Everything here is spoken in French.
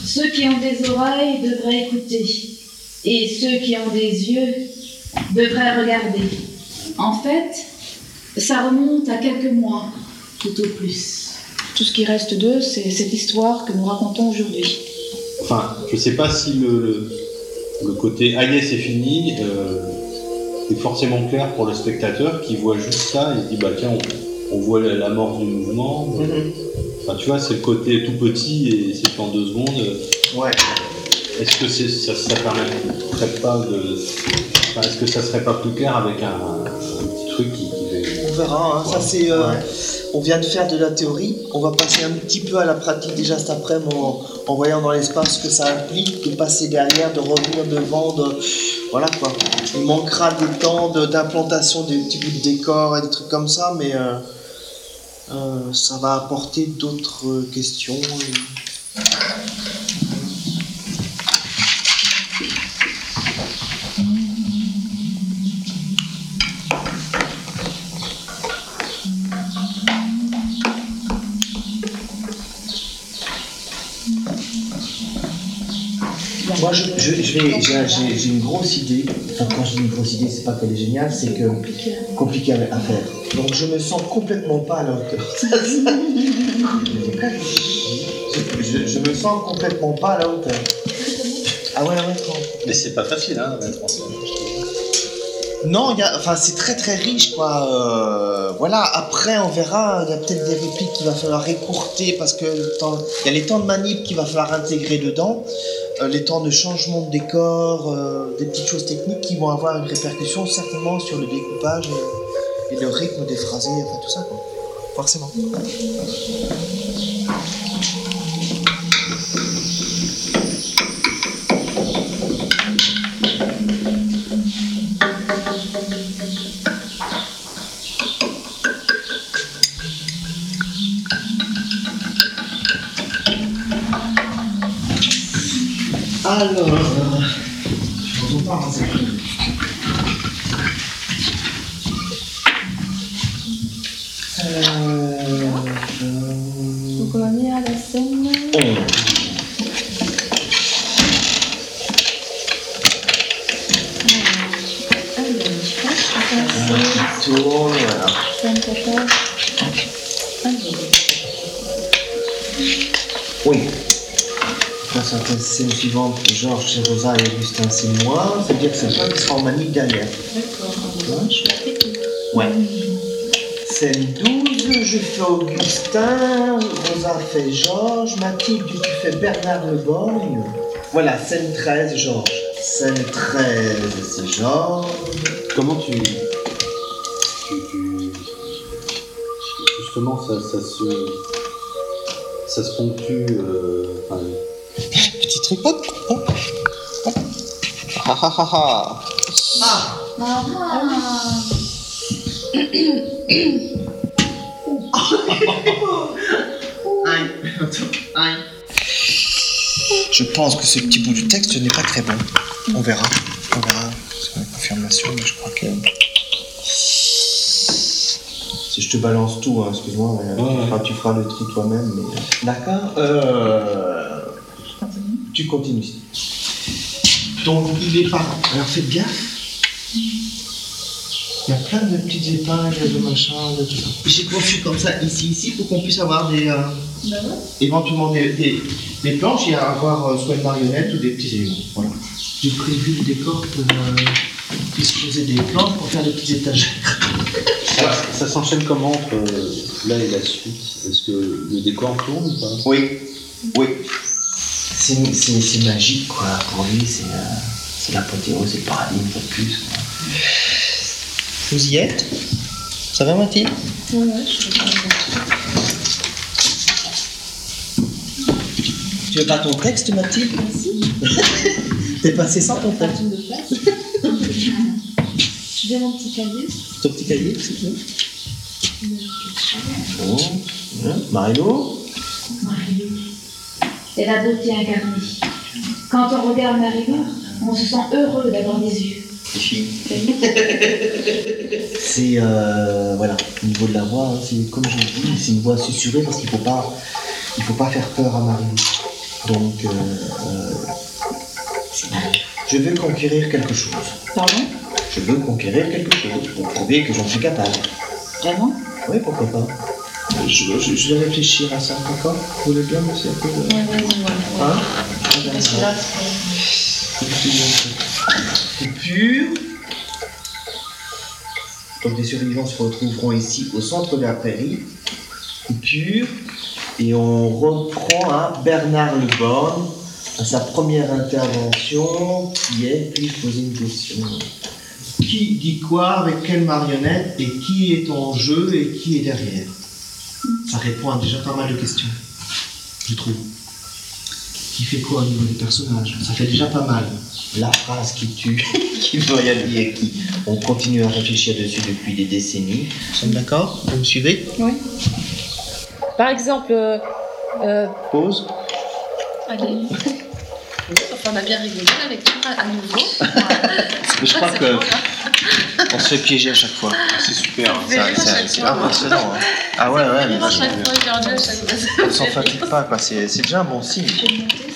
Ceux qui ont des oreilles devraient écouter, et ceux qui ont des yeux devraient regarder. En fait, ça remonte à quelques mois, tout au plus. Tout ce qui reste d'eux, c'est cette histoire que nous racontons aujourd'hui. Enfin, je sais pas si le côté Agnès c'est fini est forcément clair pour le spectateur qui voit juste ça et se dit bah tiens, on voit la mort du mouvement. Enfin, tu vois, c'est le côté tout petit et c'est en 2 secondes. Ouais. Est-ce que ça permettrait pas de. Enfin, est-ce que ça serait pas plus clair avec un petit truc qui fait. On verra, hein. Ça c'est. On vient de faire de la théorie, on va passer un petit peu à la pratique déjà cet après-midi en voyant dans l'espace ce que ça implique de passer derrière, de revenir devant, voilà quoi. Il manquera des temps d'implantation des petits bouts de décor et des trucs comme ça, mais ça va apporter d'autres questions. Moi, j'ai une grosse idée. Enfin, quand je dis une grosse idée, c'est pas qu'elle est géniale, c'est que compliqué à faire. Donc, je me sens complètement pas à la hauteur. je me sens complètement pas à la hauteur. Ah ouais. Mais c'est pas facile, hein, mettre en scène. Non, c'est très très riche, quoi. Voilà, après on verra, il y a peut-être des répliques qu'il va falloir écourter parce que il y a les temps de manip qu'il va falloir intégrer dedans, les temps de changement de décor, des petites choses techniques qui vont avoir une répercussion certainement sur le découpage et le rythme des phrasés, enfin tout ça, quoi. Forcément. Alors, je vous parle, c'est cool. Donc on est à la scène. Tourne, voilà. Scène 14. Oui. Dans certaines scènes suivantes, Georges chez Rosa et Augustin c'est moi, c'est-à-dire que c'est toi qui sera en manip derrière. D'accord. Ouais. Scène 12, je fais Augustin, Rosa fait Georges, Mathilde, tu fais Bernard Le Borgne. Voilà, scène 13, Georges. Scène 13, c'est Georges. Comment tu justement ça se ponctue. Petit truc, hop, hop. Ah ah ah ah. Je pense que ce petit bout du texte n'est pas très bon. On verra. C'est une confirmation, mais je crois que. Si je te balance tout, hein, excuse-moi, mais tu feras le tri toi-même. Mais... D'accord. Tu continues. Donc il est pas. Alors faites gaffe. Il y a plein de petites épingles, de machins, de tout ça. J'ai conçu comme ça ici pour qu'on puisse avoir des. Éventuellement des planches et avoir soit une marionnette ou des petits éléments. Voilà. J'ai prévu le décor pour disposer des planches pour faire des petites étagères. Alors, ça s'enchaîne comment entre là et la suite? Est-ce que le décor tourne ou pas? Oui. C'est magique, quoi. Pour lui, c'est l'apothéose, c'est le paradis, une fois de plus. Quoi. Vous y êtes? Ça va, Mathilde? Ouais, je suis pas. Tu veux pas ton texte, Mathilde? Merci. T'es passé sans ton texte? De place. Je vais mon petit cahier. Ton petit cahier, s'il te plaît. Bon. Marilo? Et la beauté incarnée. Quand on regarde Marie-Laure, on se sent heureux d'avoir des yeux. C'est voilà, au niveau de la voix, hein, c'est comme je dis, c'est une voix susurrée parce qu'il faut pas faire peur à Marie. Donc, je veux conquérir quelque chose. Pardon? Je veux conquérir quelque chose pour prouver que j'en suis capable. Vraiment? Oui, pourquoi pas. Je vais réfléchir à ça, d'accord? Vous voulez bien, monsieur, un peu de... Ouais. Hein? Parce que là, Coupure. Donc les survivants se retrouveront ici au centre de la prairie. Coupure. Et on reprend à Bernard Le Borgne, à sa première intervention, qui est, puis-je poser une question? Qui dit quoi avec quelle marionnette et qui est en jeu et qui est derrière? Ça répond à déjà pas mal de questions, je trouve. Qui fait quoi au niveau des personnages? Ça fait déjà pas mal. La phrase qui tue, qui veut rien dire, qui... On continue à réfléchir dessus depuis des décennies. Nous sommes d'accord? Vous me suivez? Oui. Par exemple, Pause. allez. Enfin, on a bien rigolé avec toi à nouveau. Je crois que on se fait piéger à chaque fois. C'est super. Mais oui, à chaque C'est fois. impressionnant. Hein. Ah ouais, mais À chaque fois, perdu à chaque fois. on s'en fatigue pas, quoi. C'est déjà un bon signe.